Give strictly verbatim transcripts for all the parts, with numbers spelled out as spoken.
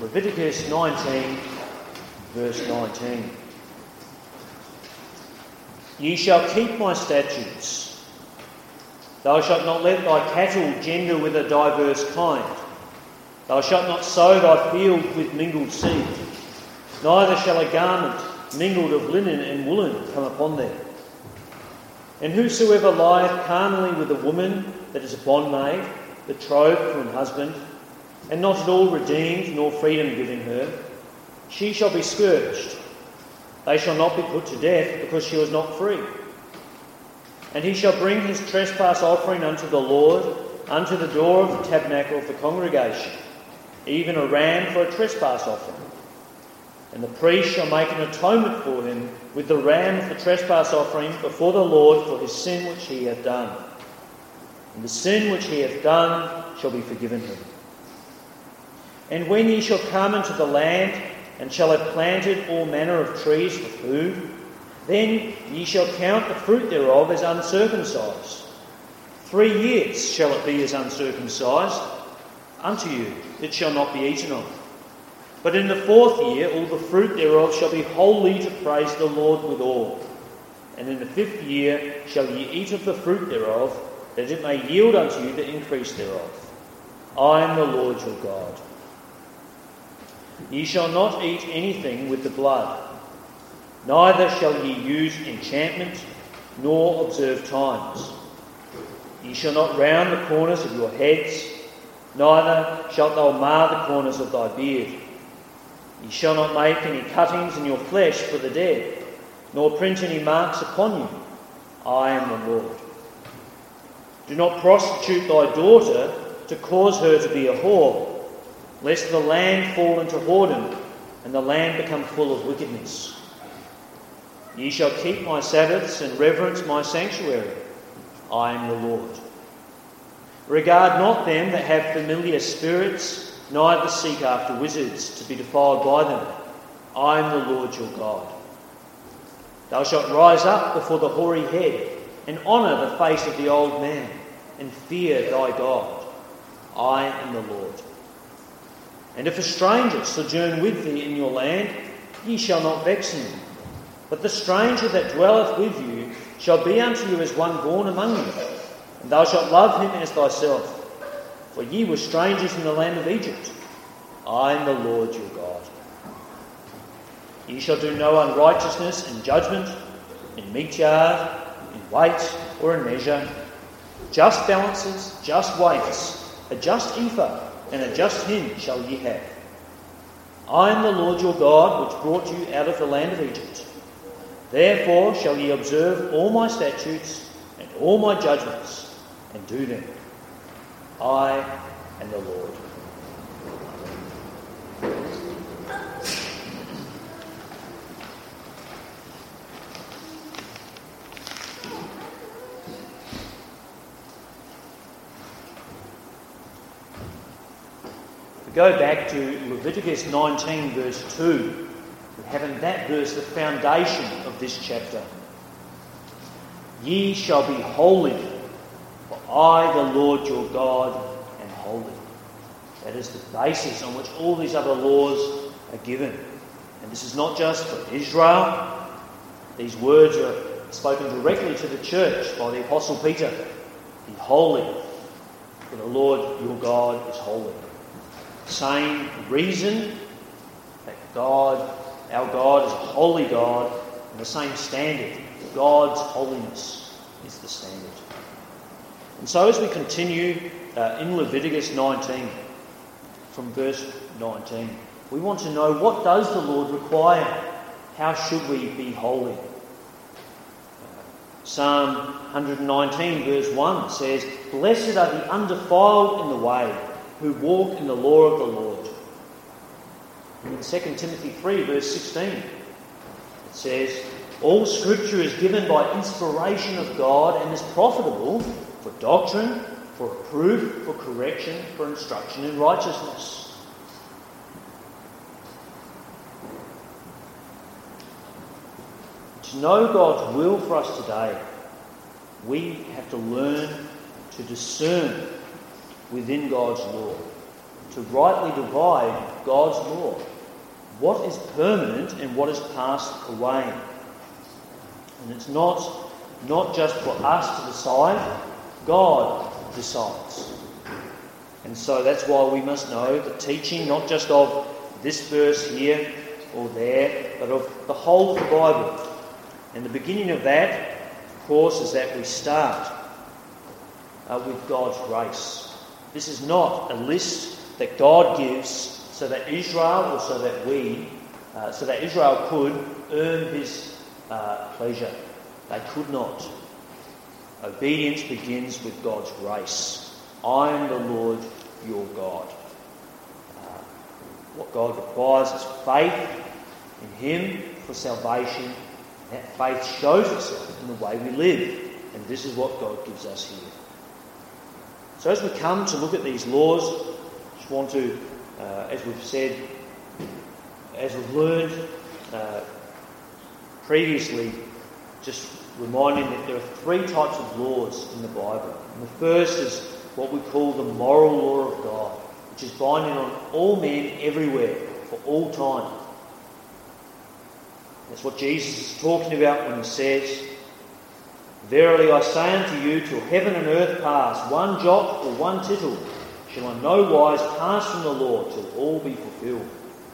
Leviticus nineteen, verse nineteen. Ye shall keep my statutes. Thou shalt not let thy cattle gender with a diverse kind. Thou shalt not sow thy field with mingled seed. Neither shall a garment mingled of linen and woolen come upon them. And whosoever lieth carnally with a woman that is a bondmaid, betrothed to an husband, and not at all redeemed, nor freedom giving her, she shall be scourged. They shall not be put to death, because she was not free. And he shall bring his trespass offering unto the Lord, unto the door of the tabernacle of the congregation, even a ram for a trespass offering. And the priest shall make an atonement for him with the ram of the trespass offering before the Lord for his sin which he hath done. And the sin which he hath done shall be forgiven him. And when ye shall come into the land, and shall have planted all manner of trees for food, then ye shall count the fruit thereof as uncircumcised. Three years shall it be as uncircumcised. Unto you it shall not be eaten of. But in the fourth year all the fruit thereof shall be holy to praise the Lord withal. And in the fifth year shall ye eat of the fruit thereof, that it may yield unto you the increase thereof. I am the Lord your God. Ye shall not eat anything with the blood, neither shall ye use enchantment, nor observe times. Ye shall not round the corners of your heads, neither shalt thou mar the corners of thy beard. Ye shall not make any cuttings in your flesh for the dead, nor print any marks upon you. I am the Lord. Do not prostitute thy daughter to cause her to be a whore, lest the land fall into whoredom, and the land become full of wickedness. Ye shall keep my Sabbaths and reverence my sanctuary. I am the Lord. Regard not them that have familiar spirits, neither seek after wizards to be defiled by them. I am the Lord your God. Thou shalt rise up before the hoary head, and honour the face of the old man, and fear thy God. I am the Lord. And if a stranger sojourn with thee in your land, ye shall not vex him. But the stranger that dwelleth with you shall be unto you as one born among you, and thou shalt love him as thyself. For ye were strangers in the land of Egypt. I am the Lord your God. Ye shall do no unrighteousness in judgment, in meat yard, in weight, or in measure. Just balances, just weights, a just ephah, and a just hin shall ye have. I am the Lord your God, which brought you out of the land of Egypt. Therefore shall ye observe all my statutes and all my judgments, and do them. I am the Lord. Go back to Leviticus nineteen, verse two. We have in that verse the foundation of this chapter. Ye shall be holy, for I, the Lord your God, am holy. That is the basis on which all these other laws are given. And this is not just for Israel. These words are spoken directly to the church by the Apostle Peter. Be holy, for the Lord your God is holy. Same reason that God, our God, is a holy God, and the same standard. God's holiness is the standard. And so as we continue uh, in Leviticus nineteen, from verse nineteen, we want to know, what does the Lord require? How should we be holy? Psalm one nineteen, verse one says, Blessed are the undefiled in the way, who walk in the law of the Lord. And in Second Timothy three, verse sixteen, it says, All scripture is given by inspiration of God and is profitable for doctrine, for reproof, for correction, for instruction in righteousness. To know God's will for us today, we have to learn to discern within God's law, to rightly divide God's law. What is permanent and what is passed away. And it's not, not just for us to decide, God decides. And so that's why we must know the teaching, not just of this verse here or there, but of the whole of the Bible. And the beginning of that, of course, is that we start uh, with God's grace. This is not a list that God gives so that Israel or so that we, uh, so that Israel could earn his uh, pleasure. They could not. Obedience begins with God's grace. I am the Lord your God. Uh, what God requires is faith in him for salvation. That faith shows itself in the way we live. And this is what God gives us here. So as we come to look at these laws, I just want to, uh, as we've said, as we've learned uh, previously, just reminding that there are three types of laws in the Bible. And the first is what we call the moral law of God, which is binding on all men everywhere for all time. That's what Jesus is talking about when he says, "Verily I say unto you, till heaven and earth pass, one jot or one tittle shall on no wise pass from the law till all be fulfilled."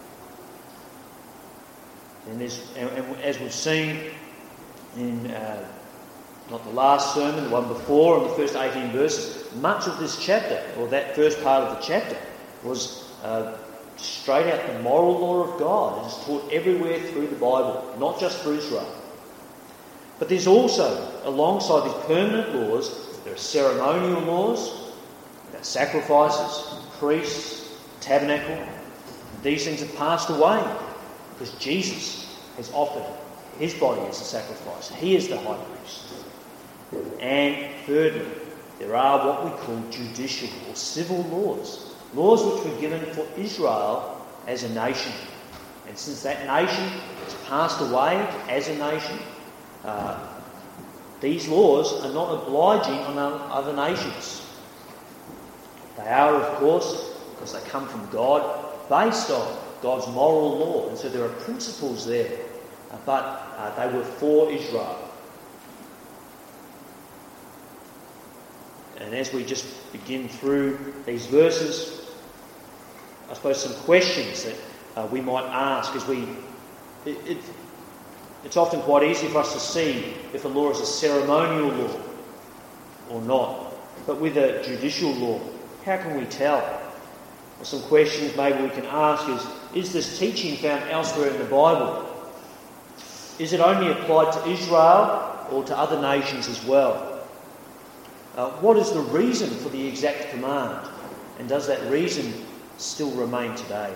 And, and, and as we've seen in uh, not the last sermon, the one before, in the first eighteen verses, much of this chapter, or that first part of the chapter, was uh, straight out the moral law of God. It is taught everywhere through the Bible, not just for Israel. But there's also, alongside these permanent laws, there are ceremonial laws, there are sacrifices, priests, tabernacle. These things have passed away because Jesus has offered his body as a sacrifice. He is the high priest. And thirdly, there are what we call judicial or civil laws. Laws which were given for Israel as a nation. And since that nation has passed away as a nation, uh, these laws are not obliging on other nations. They are, of course, because they come from God, based on God's moral law. And so there are principles there, uh, but uh, they were for Israel. And as we just begin through these verses, I suppose some questions that uh, we might ask as we... It, it, it's often quite easy for us to see if a law is a ceremonial law or not. But with a judicial law, how can we tell? Well, some questions maybe we can ask is, is this teaching found elsewhere in the Bible? Is it only applied to Israel or to other nations as well? Uh, what is the reason for the exact command? And does that reason still remain today?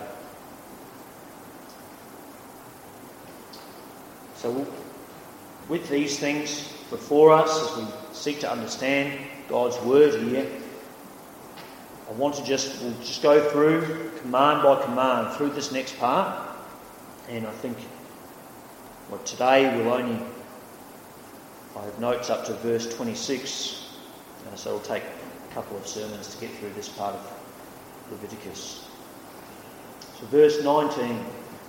So with these things before us, as we seek to understand God's word here, I want to just, we'll just go through command by command through this next part. And I think well, today we'll only, I have notes up to verse twenty-six, uh, so it'll take a couple of sermons to get through this part of Leviticus. So verse nineteen.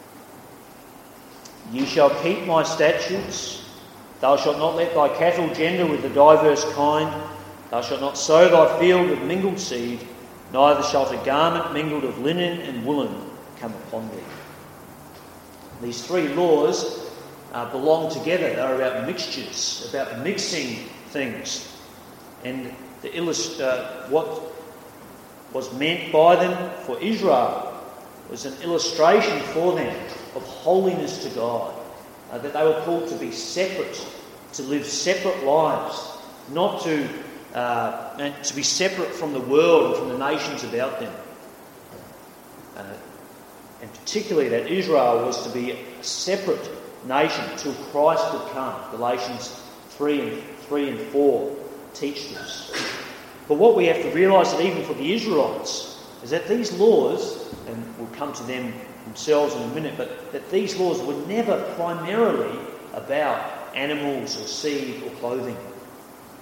Ye shall keep my statutes. Thou shalt not let thy cattle gender with the diverse kind. Thou shalt not sow thy field with mingled seed. Neither shalt a garment mingled of linen and woolen come upon thee. These three laws uh, belong together. They're about mixtures, about mixing things. And the illust- uh, what was meant by them for Israel was an illustration for them of holiness to God, uh, that they were called to be separate, to live separate lives, not to uh, and to be separate from the world and from the nations about them. Uh, and particularly that Israel was to be a separate nation till Christ would come. Galatians three and three and four teach this. But what we have to realise that even for the Israelites is that these laws, and we'll come to them themselves in a minute, but that these laws were never primarily about animals or seed or clothing.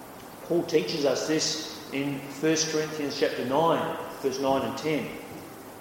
Paul teaches us this in First Corinthians chapter nine, verse nine and ten.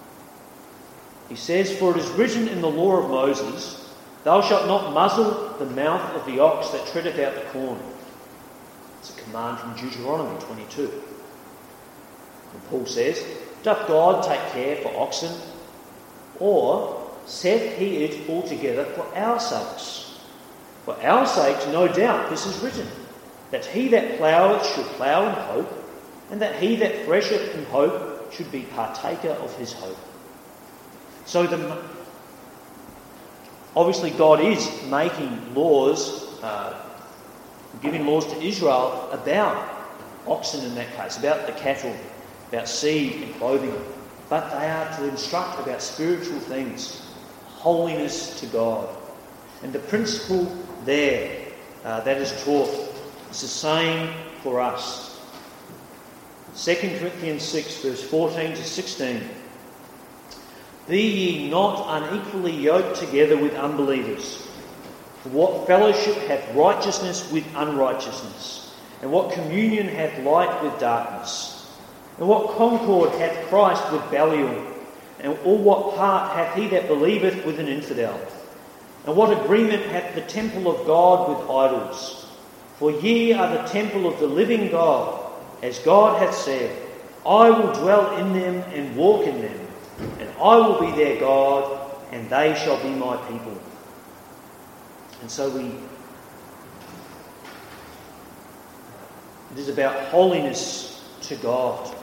He says, "For it is written in the law of Moses, thou shalt not muzzle the mouth of the ox that treadeth out the corn." It's a command from Deuteronomy twenty-two. And Paul says, "Doth God take care for oxen? Or saith he it altogether for our sakes? For our sakes, no doubt, this is written, that he that plougheth should plough in hope, and that he that thresheth in hope should be partaker of his hope." So the, obviously God is making laws, uh, giving laws to Israel about oxen in that case, about the cattle, about seed and clothing. But they are to instruct about spiritual things, holiness to God. And the principle there uh, that is taught is the same for us. Second Corinthians six, verse fourteen to sixteen. "Be ye not unequally yoked together with unbelievers. For what fellowship hath righteousness with unrighteousness? And what communion hath light with darkness? And what concord hath Christ with Belial? And or what part hath he that believeth with an infidel? And what agreement hath the temple of God with idols? For ye are the temple of the living God, as God hath said, I will dwell in them and walk in them, and I will be their God, and they shall be my people." And so we, it is about holiness to God.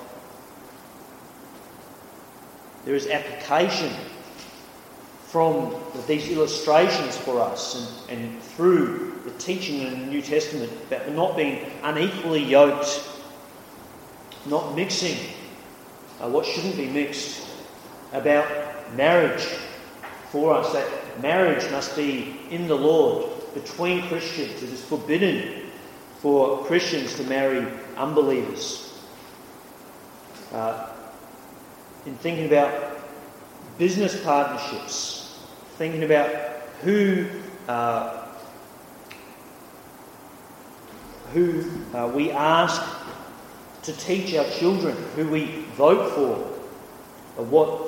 There is application from these illustrations for us and, and through the teaching in the New Testament about not being unequally yoked, not mixing uh, what shouldn't be mixed, about marriage for us, that marriage must be in the Lord between Christians. It is forbidden for Christians to marry unbelievers. Uh, in thinking about business partnerships, thinking about who uh, who uh, we ask to teach our children, who we vote for, uh, what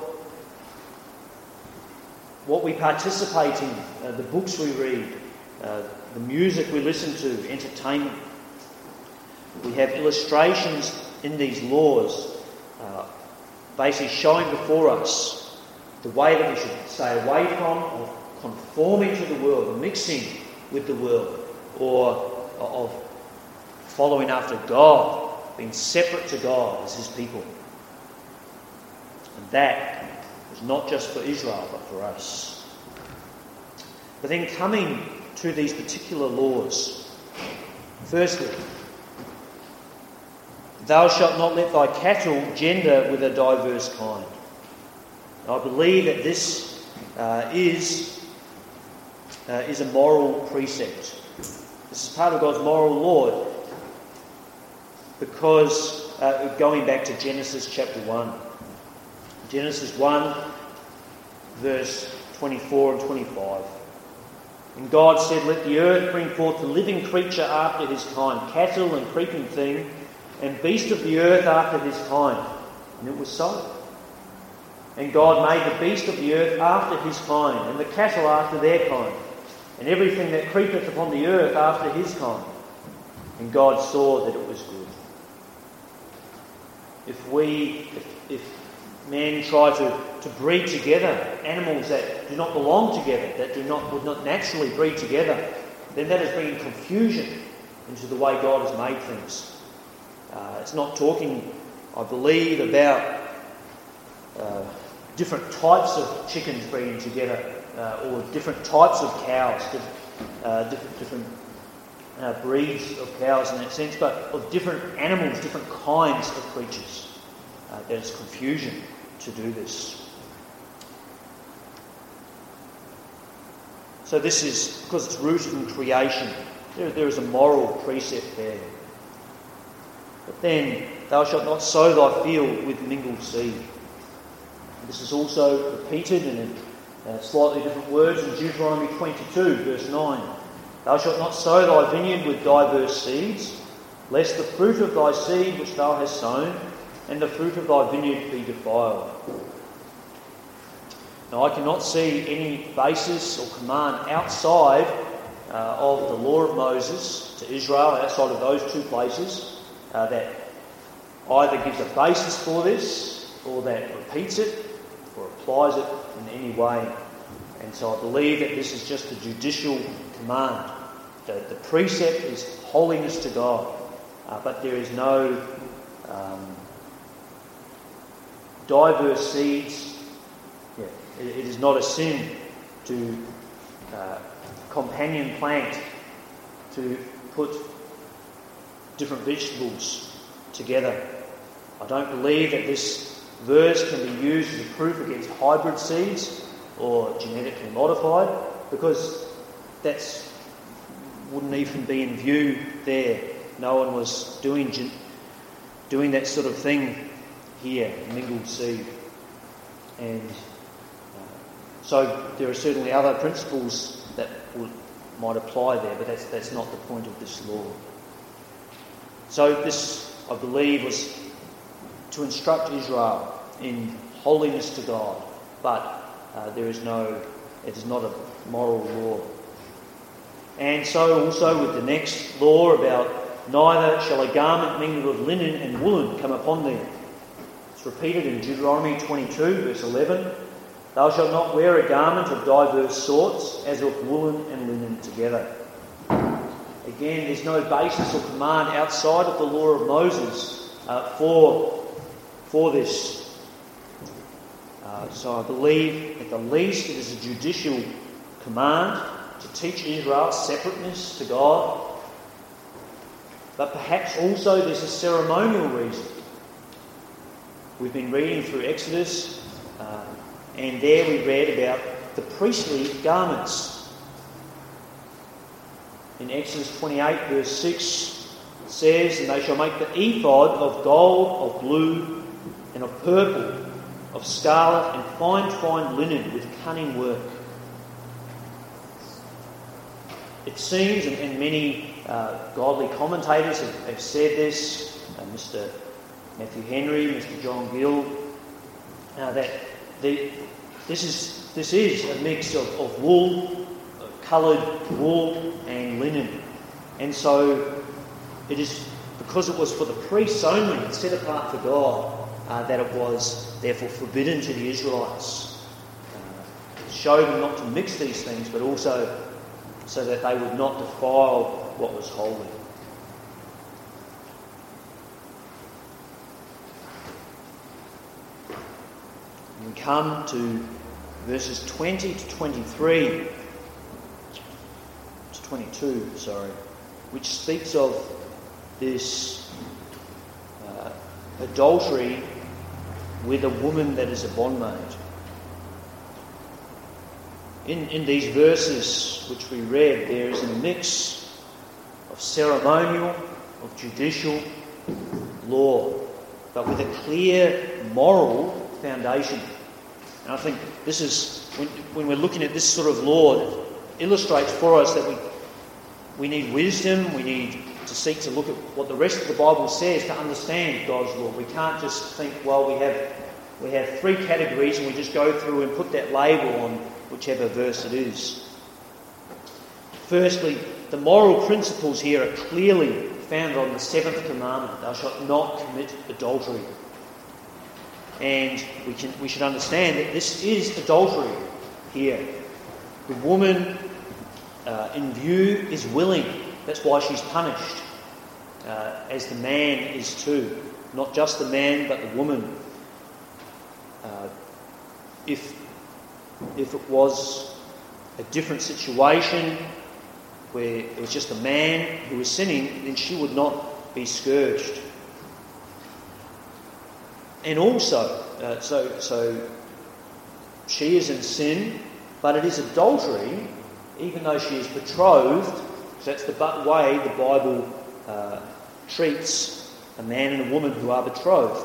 what we participate in, uh, the books we read, uh, the music we listen to, entertainment. We have illustrations in these laws uh, basically showing before us the way that we should stay away from, of conforming to the world, or mixing with the world, or of following after God, being separate to God as his people. And that is not just for Israel, but for us. But then coming to these particular laws, firstly, thou shalt not let thy cattle gender with a diverse kind. I believe that this uh, is, uh, is a moral precept. This is part of God's moral law, because uh, going back to Genesis chapter one. Genesis one, verse twenty-four and twenty-five. And God said, Let the earth bring forth a living creature after his kind, cattle and creeping thing, and beast of the earth after his kind. And it was so. And God made the beast of the earth after his kind, and the cattle after their kind, and everything that creepeth upon the earth after his kind. And God saw that it was good. If we, if, if men try to, to breed together animals that do not belong together, that do not would not naturally breed together, then that is bringing confusion into the way God has made things. Uh, it's not talking, I believe, about uh, different types of chickens breeding together, uh, or different types of cows, uh, different, different uh, breeds of cows in that sense, but of different animals, different kinds of creatures. Uh, there's confusion to do this. So this is, because it's rooted in creation, there, there is a moral precept there. But then, thou shalt not sow thy field with mingled seed. This is also repeated in uh, slightly different words in Deuteronomy twenty-two, verse nine. Thou shalt not sow thy vineyard with diverse seeds, lest the fruit of thy seed which thou hast sown, and the fruit of thy vineyard be defiled. Now, I cannot see any basis or command outside uh, of the law of Moses to Israel, outside of those two places, uh, that either gives a basis for this, or that repeats it, or applies it in any way. And so I believe that this is just a judicial command. The, the precept is holiness to God, uh, but there is no um, diverse seeds. Yeah, it, it is not a sin to uh, companion plant, to put different vegetables together. I don't believe that this verse can be used as a proof against hybrid seeds or genetically modified, because that's wouldn't even be in view there. No one was doing doing that sort of thing here, mingled seed. And uh, so there are certainly other principles that would, might apply there, but that's that's not the point of this law. So this, I believe, was to instruct Israel in holiness to God, but uh, there is no, it is not a moral law. And so also with the next law about neither shall a garment mingled of linen and woolen come upon thee. It's repeated in Deuteronomy twenty-two, verse eleven. Thou shalt not wear a garment of diverse sorts, as of woolen and linen together. Again, there's no basis or command outside of the law of Moses uh, for, for this. Uh, so I believe at the least it is a judicial command to teach Israel separateness to God, but perhaps also there's a ceremonial reason. We've been reading through Exodus, uh, and there we read about the priestly garments. In Exodus twenty-eight, verse six, it says, "And they shall make the ephod of gold, of blue, and of purple, of scarlet, and fine twined linen with cunning work." It seems, and, and many uh, godly commentators have, have said this, uh, Mister Matthew Henry, Mister John Gill, uh, that the, this is this is a mix of, of wool, of coloured wool and linen. And so it is because it was for the priests only, set apart for God, uh, that it was therefore forbidden to the Israelites. Uh, to show them not to mix these things, but also so that they would not defile what was holy. We come to verses twenty to twenty-three, to twenty-two, sorry, which speaks of this uh, adultery with a woman that is a bondmaid. In, in these verses which we read, there is a mix of ceremonial, of judicial law, but with a clear moral foundation. And I think this is, when, when we're looking at this sort of law, it illustrates for us that we we need wisdom, we need to seek to look at what the rest of the Bible says to understand God's law. We can't just think, well, we have we have three categories and we just go through and put that label on whichever verse it is. Firstly, the moral principles here are clearly founded on the seventh commandment: thou shalt not commit adultery. And we can we should understand that this is adultery here. The woman uh, in view is willing. That's why she's punished, uh, as the man is too. Not just the man, but the woman. Uh, if if it was a different situation where it was just a man who was sinning, then she would not be scourged. And also, uh, so so she is in sin, but it is adultery, even though she is betrothed. So that's the way the Bible uh, treats a man and a woman who are betrothed.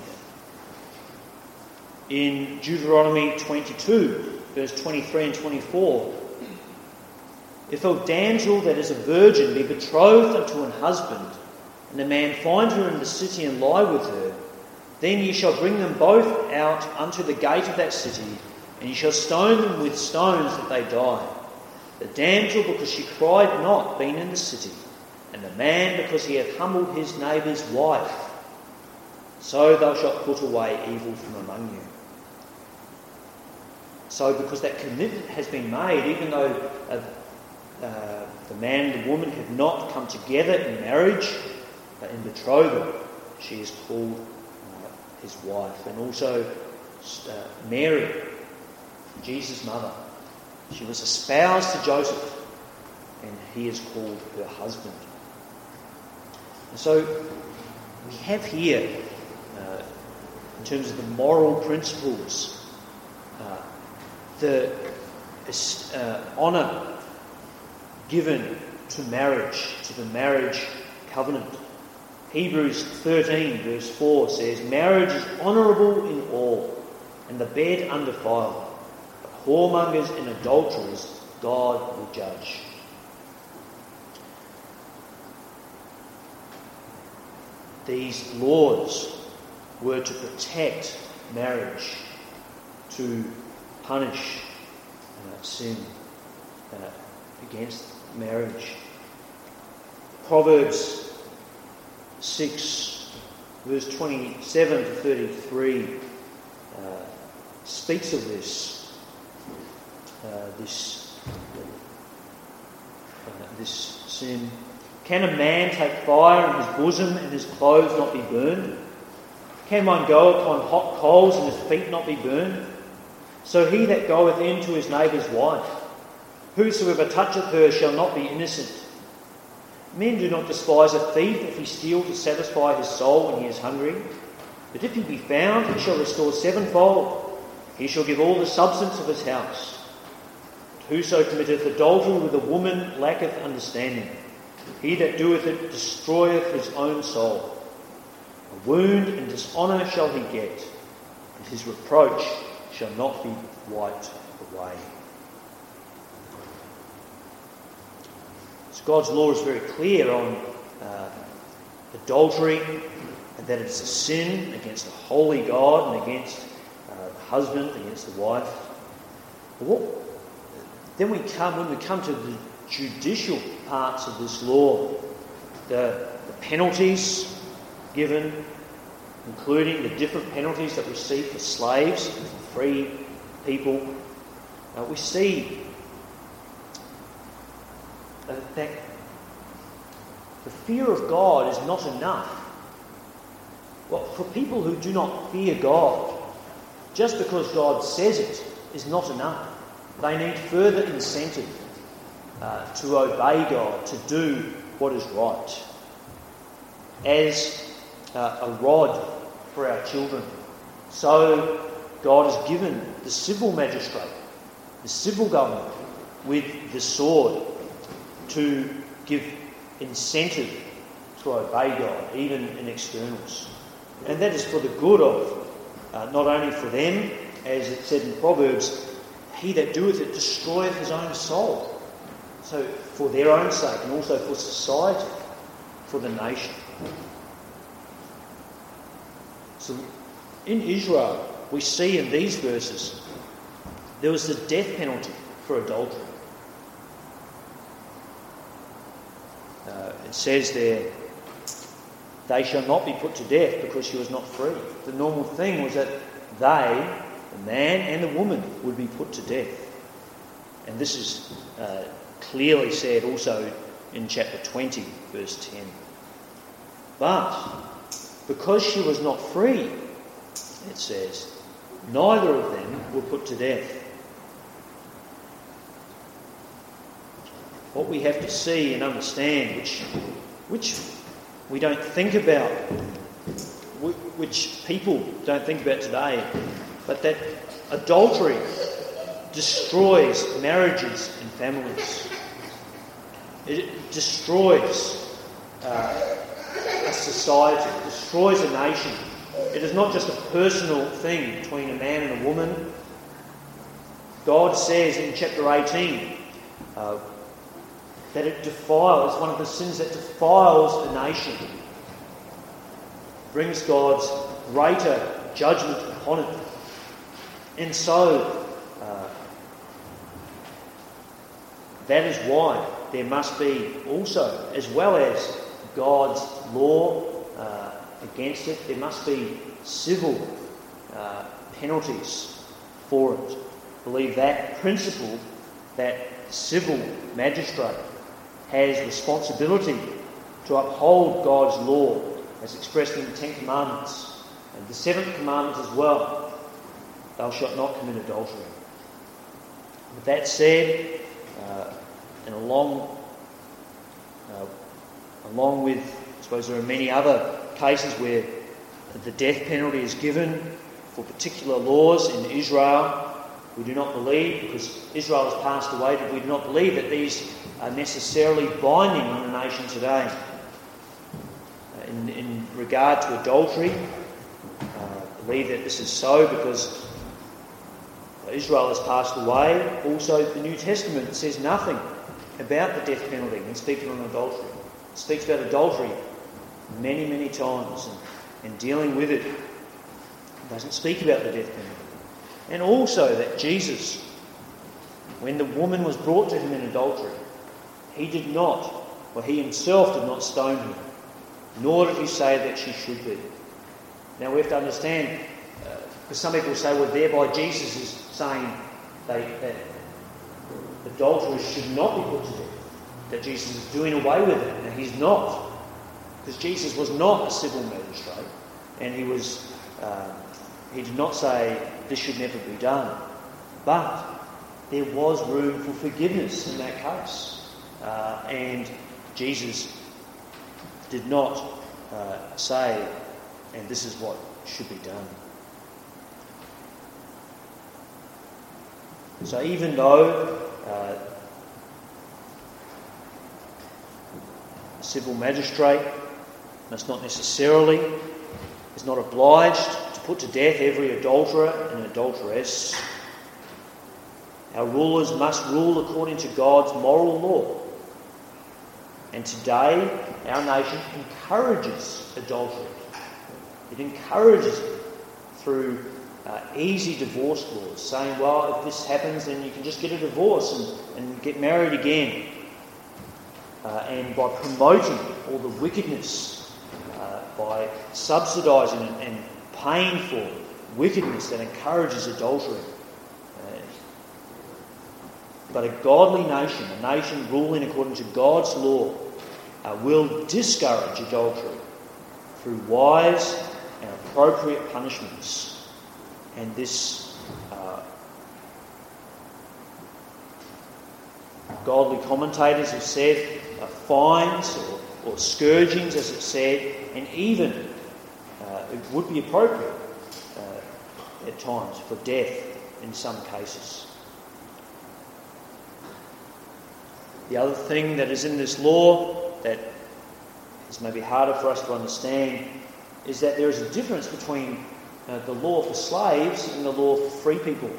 In Deuteronomy twenty-two, verse twenty-three and twenty-four, if a damsel that is a virgin be betrothed unto an husband, and a man find her in the city and lie with her, then ye shall bring them both out unto the gate of that city, and ye shall stone them with stones that they die. The damsel, because she cried not, being in the city, and the man, because he hath humbled his neighbour's wife. So thou shalt put away evil from among you. So because that commitment has been made, even though uh, uh, the man and the woman have not come together in marriage, but in betrothal, she is called uh, his wife. And also uh, Mary, Jesus' mother, she was espoused to Joseph, and he is called her husband. And so we have here, uh, in terms of the moral principles, uh, the uh, honour given to marriage, to the marriage covenant. Hebrews thirteen verse four says, marriage is honourable in all, and the bed undefiled. But whoremongers and adulterers God will judge. These laws were to protect marriage, to punish uh, sin uh, against marriage. Proverbs six, verse twenty-seven to thirty-three uh, speaks of this, uh, this, uh, this sin. Can a man take fire in his bosom and his clothes not be burned? Can one go upon hot coals and his feet not be burned? So he that goeth in to his neighbour's wife, whosoever toucheth her shall not be innocent. Men do not despise a thief if he steal to satisfy his soul when he is hungry. But if he be found, he shall restore sevenfold. He shall give all the substance of his house. Whoso committeth adultery with a woman lacketh understanding. He that doeth it destroyeth his own soul. A wound and dishonour shall he get, and his reproach shall not be wiped away. So God's law is very clear on uh, adultery, and that it's a sin against the holy God and against uh, the husband, against the wife. But what, then we come, when we come to the judicial parts of this law, the, the penalties given, including the different penalties that we see for slaves and for free people, uh, we see uh, that the fear of God is not enough. Well, for people who do not fear God, just because God says it is not enough. They need further incentive Uh, to obey God, to do what is right. As uh, a rod for our children, so God has given the civil magistrate, the civil government, with the sword to give incentive to obey God, even in externals. And that is for the good of, uh, not only for them, as it said in Proverbs, he that doeth it destroyeth his own soul. So for their own sake, and also for society, for the nation. So in Israel, we see in these verses, there was the death penalty for adultery. Uh, it says there, they shall not be put to death because she was not free. The normal thing was that they, the man and the woman, would be put to death. And this is uh, clearly said also in chapter twenty, verse ten. But because she was not free, it says, neither of them were put to death. What we have to see and understand, which, which we don't think about, which people don't think about today, but that adultery destroys marriages and families. It destroys uh, a society, it destroys a nation. It is not just a personal thing between a man and a woman. God says in chapter eighteen uh, that it defiles, it's one of the sins that defiles a nation. It brings God's greater judgment upon it. And so uh, that is why there must be also, as well as God's law uh, against it, there must be civil uh, penalties for it. I believe that principle, that civil magistrate has responsibility to uphold God's law as expressed in the Ten Commandments and the Seventh Commandment as well. Thou shalt not commit adultery. With that said, uh, and along, uh, along with, I suppose there are many other cases where the death penalty is given for particular laws in Israel. We do not believe, because Israel has passed away, but we do not believe that these are necessarily binding on the nation today. In, in regard to adultery, uh, I believe that this is so because Israel has passed away. Also, the New Testament says nothing about the death penalty when speaking on adultery. It speaks about adultery many, many times and, and dealing with it. It doesn't speak about the death penalty. And also that Jesus, when the woman was brought to him in adultery, he did not, or he himself did not stone her, nor did he say that she should be. Now we have to understand, uh, because some people say, well, thereby Jesus is saying they, that adulterers should not be put to death, that Jesus is doing away with it. Now he's not, because Jesus was not a civil magistrate, and he was uh, he did not say this should never be done. But there was room for forgiveness in that case, uh, and Jesus did not uh, say, and this is what should be done. So even though uh, a civil magistrate must not necessarily, is not obliged to put to death every adulterer and adulteress, our rulers must rule according to God's moral law. And today, our nation encourages adultery. It encourages it through uh, easy divorce laws, saying, well, if this happens, then you can just get a divorce and, and get married again. Uh, and by promoting all the wickedness, uh, by subsidising and, and paying for wickedness that encourages adultery. Uh, but a godly nation, a nation ruling according to God's law, uh, will discourage adultery through wise and appropriate punishments. And this uh, godly commentators have said uh, fines or, or scourgings, as it said, and even uh, it would be appropriate uh, at times for death in some cases. The other thing that is in this law that is maybe harder for us to understand is that there is a difference between uh, the law for slaves and the law for free people.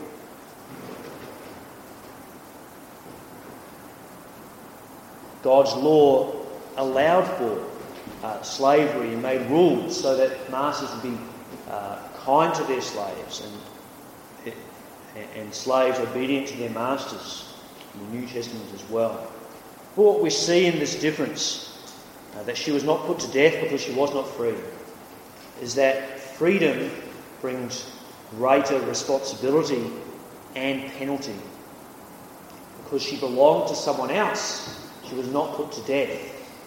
God's law allowed for uh, slavery and made rules so that masters would be uh, kind to their slaves and, and slaves obedient to their masters in the New Testament as well. But what we see in this difference, uh, that she was not put to death because she was not free, is that freedom brings greater responsibility and penalty. Because she belonged to someone else, she was not put to death.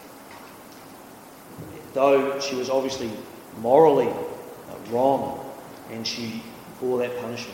Though she was obviously morally uh, wrong, and she bore that punishment.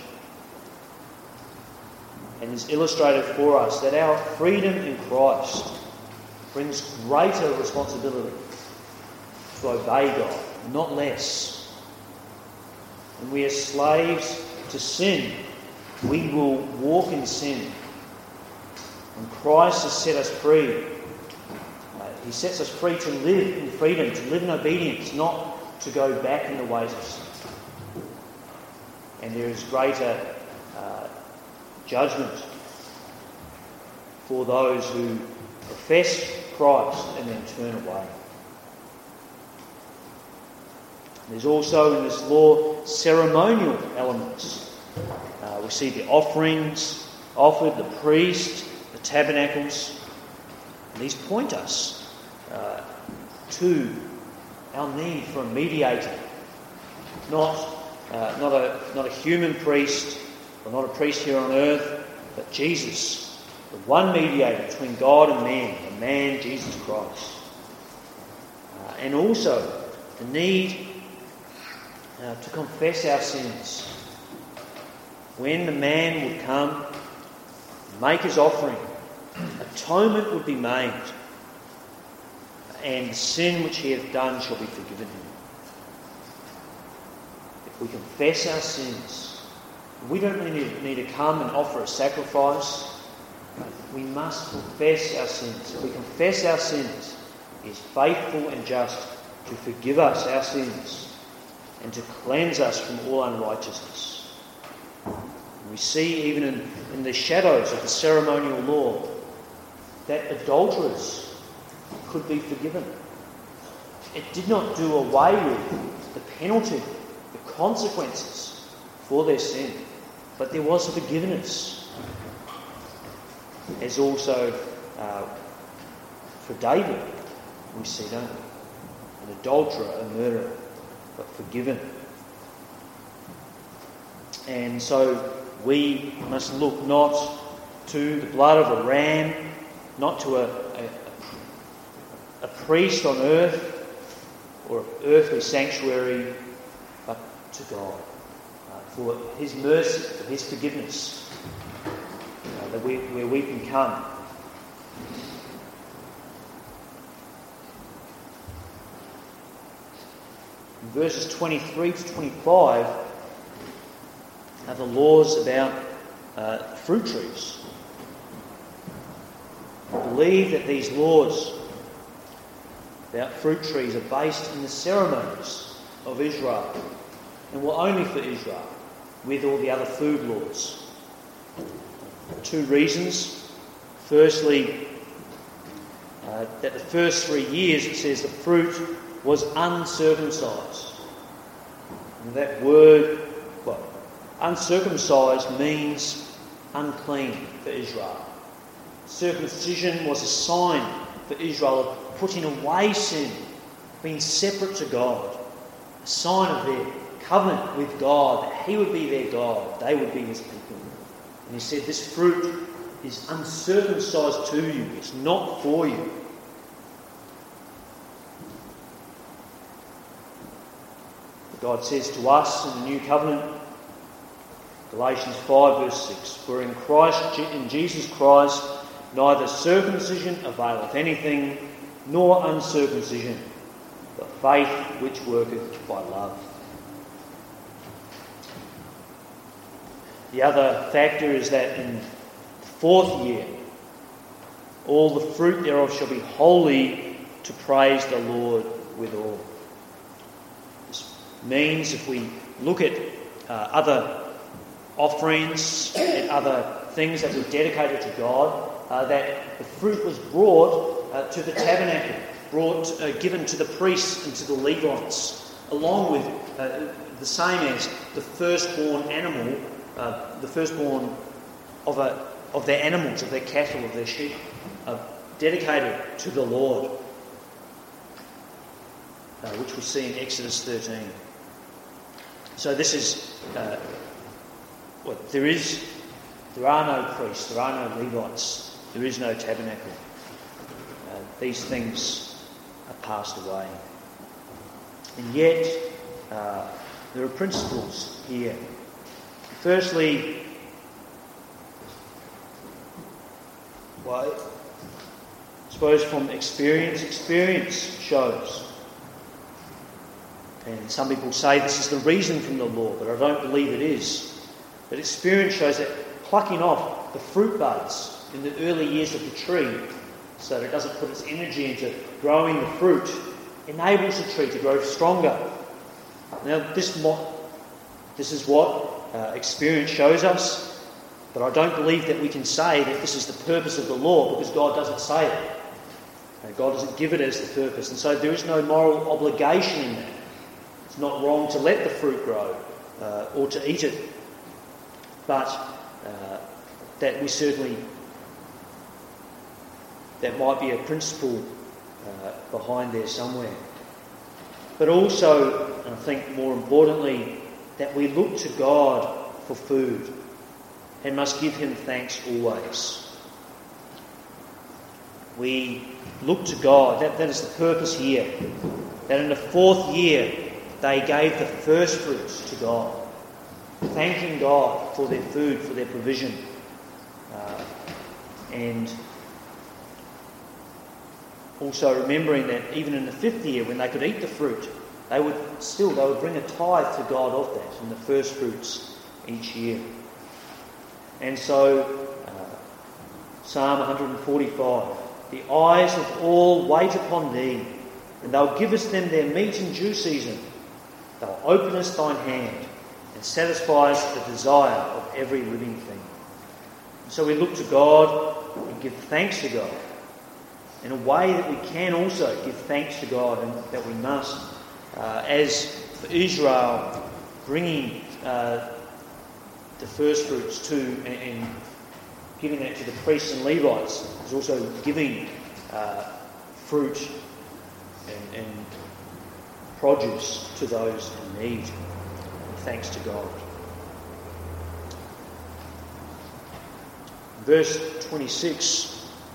And it's illustrated for us that our freedom in Christ brings greater responsibility to obey God, not less. When we are slaves to sin, we will walk in sin. When Christ has set us free, uh, he sets us free to live in freedom, to live in obedience, not to go back in the ways of sin. And there is greater uh, judgment for those who profess Christ and then turn away. There's also in this law ceremonial elements. Uh, Uh, we see the offerings offered, the priest, the tabernacles. And these point us uh, to our need for a mediator. Not, uh, not, a, not a human priest, or not a priest here on earth, but Jesus, the one mediator between God and man, the man Jesus Christ. Uh, and also the need uh, to confess our sins. When the man would come, make his offering, atonement would be made, and the sin which he hath done shall be forgiven him. If we confess our sins, we don't need to, need to come and offer a sacrifice. We must confess our sins. If we confess our sins, he is faithful and just to forgive us our sins and to cleanse us from all unrighteousness. We see even in, in the shadows of the ceremonial law that adulterers could be forgiven. It did not do away with the penalty, the consequences for their sin, but there was forgiveness. As also uh, for David, we see, don't we? An adulterer, a murderer, but forgiven. And so we must look not to the blood of a ram, not to a, a, a priest on earth or an earthly sanctuary, but to God uh, for his mercy, for his forgiveness, uh, that we, where we can come. In verses twenty-three to twenty-five are the laws about uh, fruit trees. I believe that these laws about fruit trees are based in the ceremonies of Israel and were only for Israel, with all the other food laws. Two reasons. Firstly, uh, that the first three years it says the fruit was uncircumcised. And that word, well, uncircumcised means unclean for Israel. Circumcision was a sign for Israel of putting away sin, being separate to God. A sign of their covenant with God, that he would be their God, they would be his people. And he said, this fruit is uncircumcised to you, it's not for you. God says to us in the New Covenant, Galatians five verse six, for in Christ, in Jesus Christ, neither circumcision availeth anything, nor uncircumcision, but faith which worketh by love. The other factor is that in the fourth year, all the fruit thereof shall be holy to praise the Lord withal. This means if we look at uh, other offerings and other things that were dedicated to God, uh, that the fruit was brought uh, to the tabernacle, brought, uh, given to the priests and to the Levites, along with uh, the same as the firstborn animal, uh, the firstborn of a of their animals, of their cattle, of their sheep, uh, dedicated to the Lord, uh, which we see in Exodus thirteen. So this is uh, what there is. There are no priests, there are no Levites, there is no tabernacle. Uh, these things are passed away. And yet, uh, there are principles here. Firstly, well, I suppose from experience, experience shows. And some people say this is the reason from the law, but I don't believe it is. But experience shows that plucking off the fruit buds in the early years of the tree so that it doesn't put its energy into growing the fruit enables the tree to grow stronger. Now, this, mo- this is what uh, experience shows us, but I don't believe that we can say that this is the purpose of the law because God doesn't say it. And God doesn't give it as the purpose, and so there is no moral obligation in that. It's not wrong to let the fruit grow uh, or to eat it. but uh, that we certainly, that might be a principle uh, behind there somewhere. But also, I think more importantly, that we look to God for food and must give him thanks always. We look to God. That, that is the purpose here. That in the fourth year they gave the first fruits to God, thanking God for their food, for their provision. Uh, and also remembering that even in the fifth year, when they could eat the fruit, they would still they would bring a tithe to God of that in the first fruits each year. And so, uh, Psalm one forty-five, the eyes of all wait upon thee, and thou givest them their meat in due season. Thou openest thine hand, and satisfiest the desire of every living thing. And so we look to God and give thanks to God, in a way that we can also give thanks to God, and that we must. Uh, as for Israel, bringing uh, the first fruits to and, and giving that to the priests and Levites, is also giving uh, fruit and, and produce to those in need. Thanks to God. Verse twenty-six.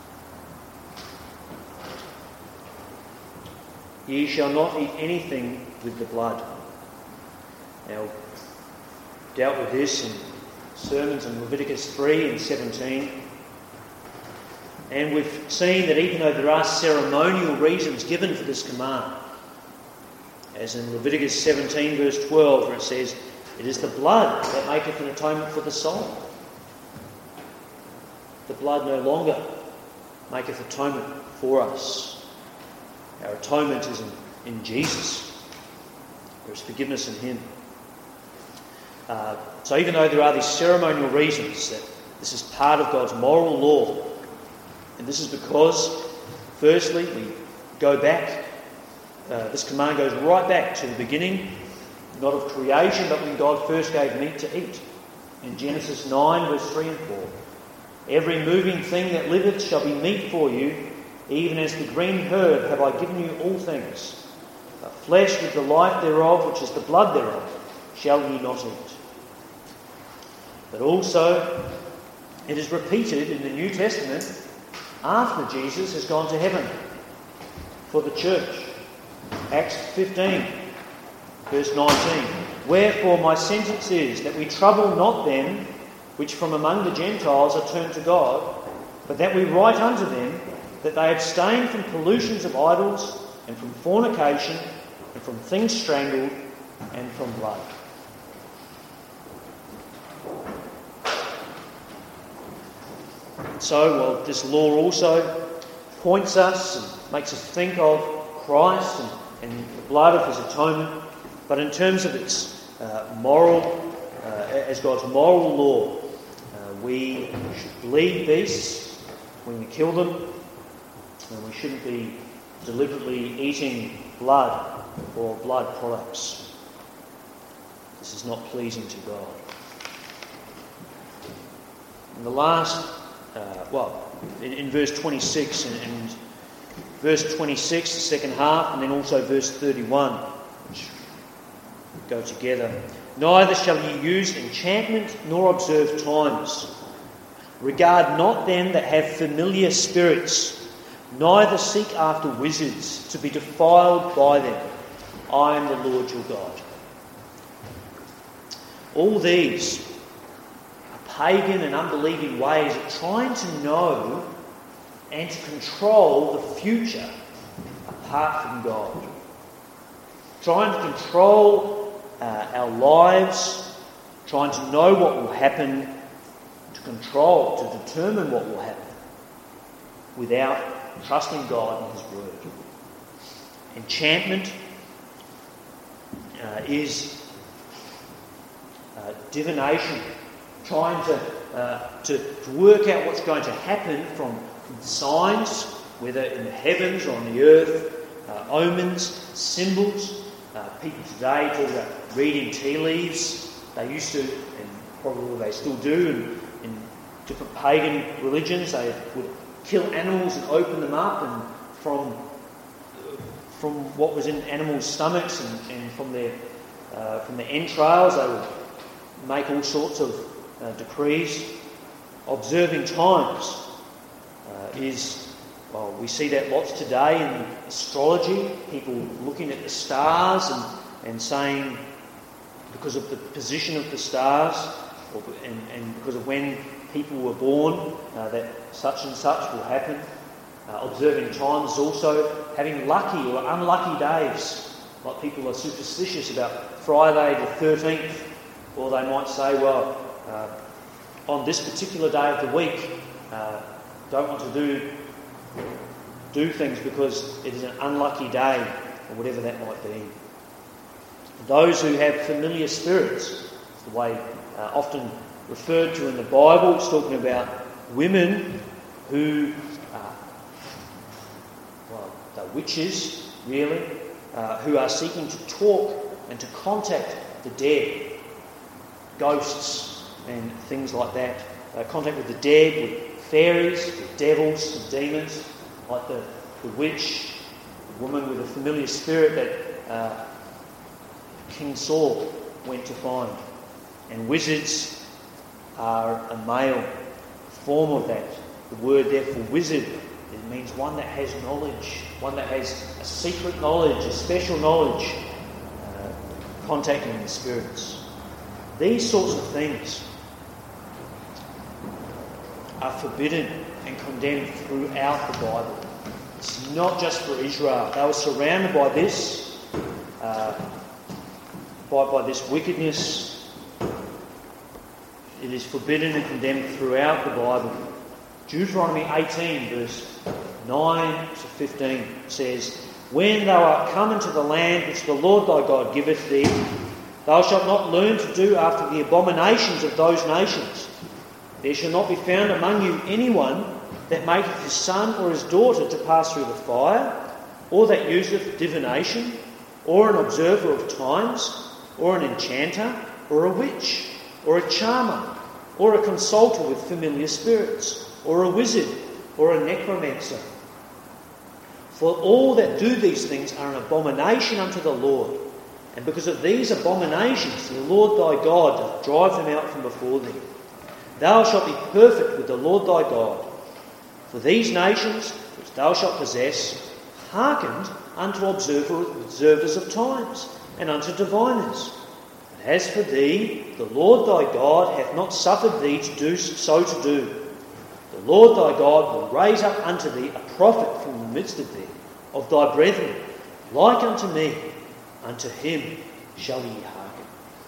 Ye shall not eat anything with the blood. Now, dealt with this in sermons in Leviticus three and seventeen. And we've seen that even though there are ceremonial reasons given for this command, as in Leviticus seventeen verse twelve, where it says, it is the blood that maketh an atonement for the soul. The blood no longer maketh atonement for us. Our atonement is in, in Jesus. There is forgiveness in him. Uh, so even though there are these ceremonial reasons that this is part of God's moral law, and this is because, firstly, we go back, uh, this command goes right back to the beginning, not of creation, but when God first gave meat to eat. In Genesis nine, verse three and four. Every moving thing that liveth shall be meat for you, even as the green herb have I given you all things. The flesh with the life thereof, which is the blood thereof, shall ye not eat. But also, it is repeated in the New Testament after Jesus has gone to heaven for the church. Acts fifteen, verse nineteen. Wherefore my sentence is that we trouble not them which from among the Gentiles are turned to God, but that we write unto them that they abstain from pollutions of idols, and from fornication, and from things strangled, and from blood. So, well, this law also points us and makes us think of Christ and, and the blood of his atonement, but in terms of its uh, moral, uh, as God's moral law, uh, we should bleed beasts when we kill them, and we shouldn't be deliberately eating blood or blood products. This is not pleasing to God. And the last, uh, well, in, in verse twenty-six and, and verse twenty-six, the second half, and then also verse thirty-one, which go together. Neither shall ye use enchantment nor observe times. Regard not them that have familiar spirits, neither seek after wizards to be defiled by them. I am the Lord your God. All these are pagan and unbelieving ways of trying to know and to control the future apart from God. Trying to control uh, our lives, trying to know what will happen, to control, to determine what will happen, without trusting God and his word. Enchantment uh, is uh, divination, trying to, uh, to work out what's going to happen from, from signs, whether in the heavens or on the earth, uh, omens, symbols. Uh, people today talk about reading tea leaves. They used to, and probably they still do in, in different pagan religions. They would kill animals and open them up, and from from what was in animals' stomachs and, and from their uh, from their entrails, they would make all sorts of uh, decrees. Observing times uh, is, well, we see that lots today in astrology, people looking at the stars and, and saying, because of the position of the stars, or, and, and because of when people were born, uh, that such and such will happen. Uh, observing times is also having lucky or unlucky days. Like people are superstitious about Friday the thirteenth, or they might say, well, uh, on this particular day of the week, uh, don't want to do do things because it is an unlucky day, or whatever that might be. Those who have familiar spirits, the way uh, often referred to in the Bible, it's talking about women who, uh, well, they're witches, really, uh, who are seeking to talk and to contact the dead, ghosts and things like that. Uh, contact with the dead, with fairies, with devils, with demons, like the, the witch, the woman with a familiar spirit that uh, King Saul went to find. And wizards are a male form of that. The word therefore wizard, it means one that has knowledge, one that has a secret knowledge, a special knowledge, uh, contacting the spirits. These sorts of things are forbidden and condemned throughout the Bible. It's not just for Israel. They were surrounded by this, uh, by, by this wickedness. It is forbidden and condemned throughout the Bible. Deuteronomy eighteen, verse nine to fifteen says, "When thou art come into the land which the Lord thy God giveth thee, thou shalt not learn to do after the abominations of those nations. There shall not be found among you anyone that maketh his son or his daughter to pass through the fire, or that useth divination, or an observer of times, or an enchanter, or a witch, or a charmer, or a consulter with familiar spirits, or a wizard, or a necromancer. For all that do these things are an abomination unto the Lord. And because of these abominations, the Lord thy God doth drive them out from before thee. Thou shalt be perfect with the Lord thy God. For these nations, which thou shalt possess, hearkened unto observer, observers of times, and unto diviners. But as for thee, the Lord thy God hath not suffered thee to do so to do. The Lord thy God will raise up unto thee a prophet from the midst of thee, of thy brethren, like unto me. Unto him shall ye hearken."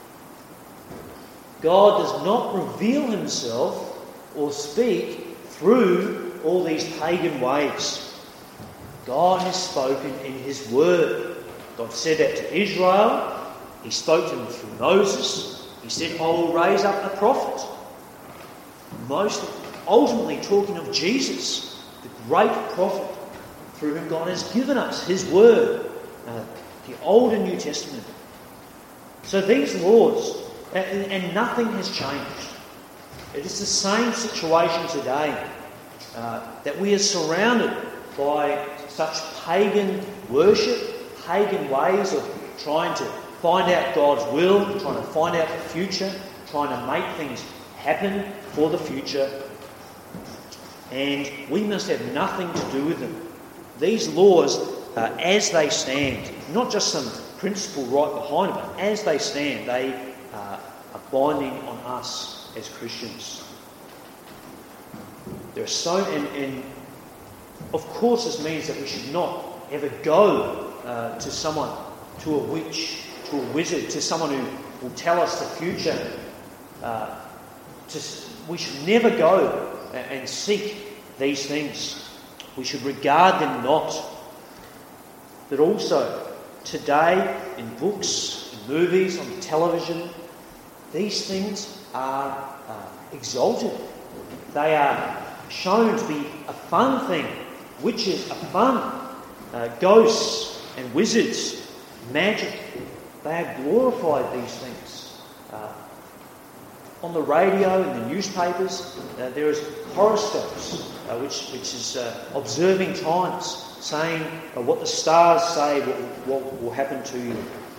God does not reveal himself or speak through all these pagan ways. God has spoken in his word. God said that to Israel. He spoke to them through Moses. He said, "I will raise up a prophet." Most ultimately talking of Jesus, the great prophet through whom God has given us his word, uh, the Old and New Testament. So these laws, and, and nothing has changed. It is the same situation today, uh, that we are surrounded by such pagan worship, pagan ways of trying to find out God's will, trying to find out the future, trying to make things happen for the future. And we must have nothing to do with them. These laws, uh, as they stand, not just some principle right behind them, but as they stand, they uh, are binding on us as Christians. There are so, and, and of course this means that we should not ever go uh, to someone, to a witch, to a wizard, to someone who will tell us the future. Uh, to, we should never go and seek these things. We should regard them not. But also, today, in books, in movies, on television, these things are uh, exalted. They are shown to be a fun thing. Witches are fun. Uh, ghosts and wizards, magic, they are glorified, these things. Uh, on the radio, in the newspapers, uh, there is horoscopes, uh, which, which is uh, observing times, saying uh, what the stars say what, what will happen to you.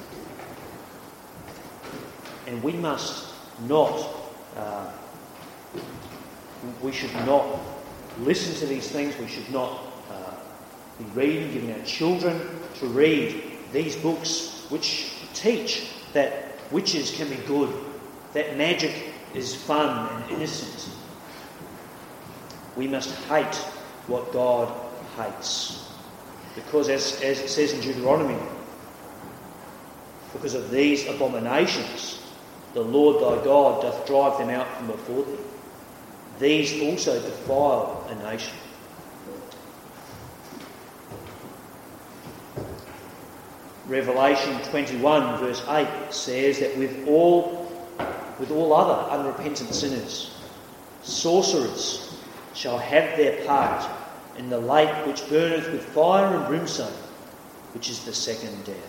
And we must not, uh, we should not listen to these things. We should not uh, be reading, giving our children to read these books which teach that witches can be good, that magic is fun and innocent. We must hate what God hates. Because as, as it says in Deuteronomy, because of these abominations, the Lord thy God doth drive them out from before thee. These also defile a nation. Revelation twenty-one verse eight says that with all, with all other unrepentant sinners, sorcerers shall have their part in the lake which burneth with fire and brimstone, which is the second death.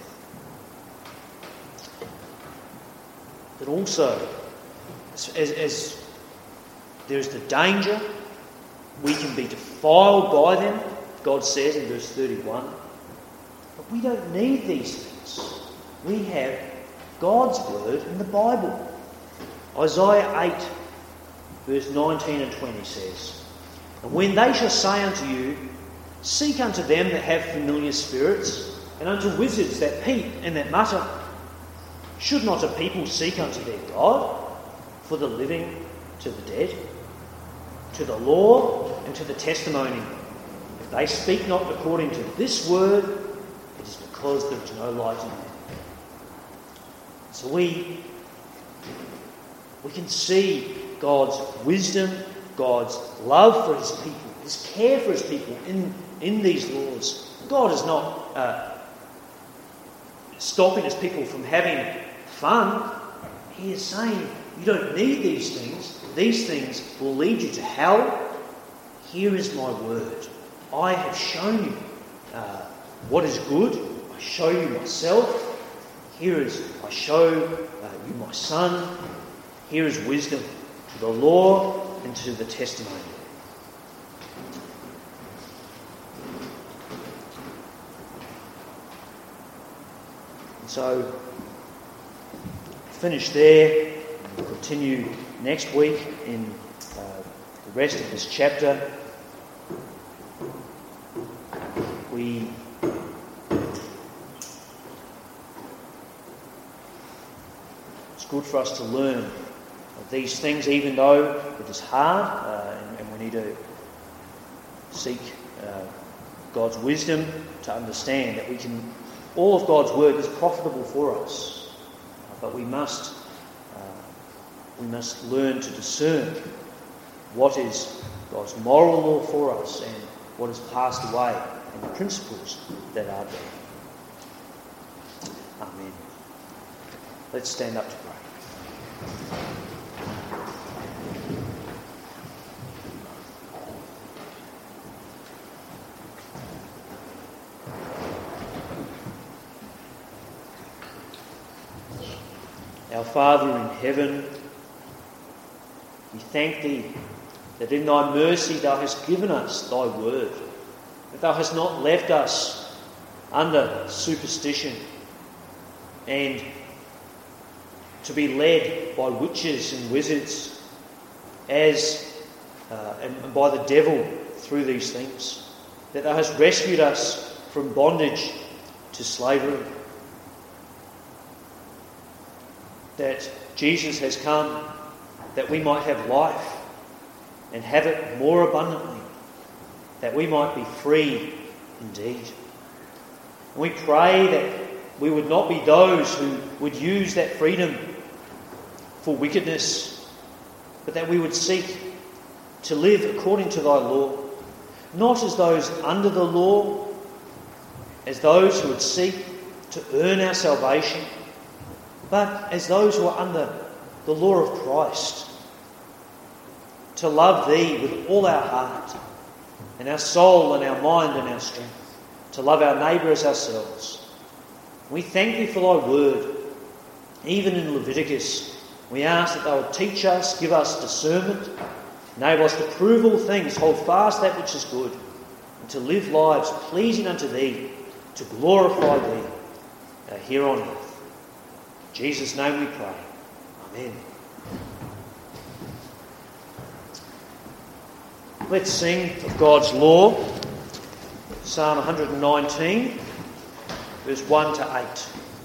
But also, as, as there's the danger, we can be defiled by them, God says in verse thirty-one. But we don't need these things. We have God's word in the Bible. Isaiah eight, verse nineteen and twenty says, And when they shall say unto you, Seek unto them that have familiar spirits, and unto wizards that peep and that mutter, should not a people seek unto their God, for the living to the dead, to the law and to the testimony? If they speak not according to this word, it is because there is no light in them. So we, we can see God's wisdom, God's love for his people, his care for his people in, in these laws. God is not uh, stopping his people from having fun. He is saying, you don't need these things. These things will lead you to hell. Here is my word. I have shown you uh, what is good. I show you myself. Here is, I show uh, you my son. Here is wisdom to the law and to the testimony. And so, finish there. We'll continue next week in uh, the rest of this chapter. We it's good for us to learn of these things, even though it is hard, uh, and, and we need to seek uh, God's wisdom to understand that we can. All of God's word is profitable for us, uh, but we must uh, we must learn to discern what is God's moral law for us and what has passed away, and the principles that are there. Amen. Let's stand up to pray. Our Father in heaven, we thank thee that in thy mercy thou hast given us thy word, that thou hast not left us under superstition and to be led by witches and wizards as uh, and by the devil through these things, that thou hast rescued us from bondage to slavery, that Jesus has come that we might have life and have it more abundantly, that we might be free indeed. And we pray that we would not be those who would use that freedom for wickedness, but that we would seek to live according to thy law, not as those under the law, as those who would seek to earn our salvation, but as those who are under the law of Christ, to love thee with all our heart and our soul and our mind and our strength, to love our neighbour as ourselves. We thank thee for thy word, even in Leviticus, We ask that they would teach us, give us discernment, enable us to prove all things, hold fast that which is good, and to live lives pleasing unto Thee, to glorify Thee uh, here on earth. In Jesus' name we pray. Amen. Let's sing of God's law. Psalm one hundred nineteen, verse one to eight.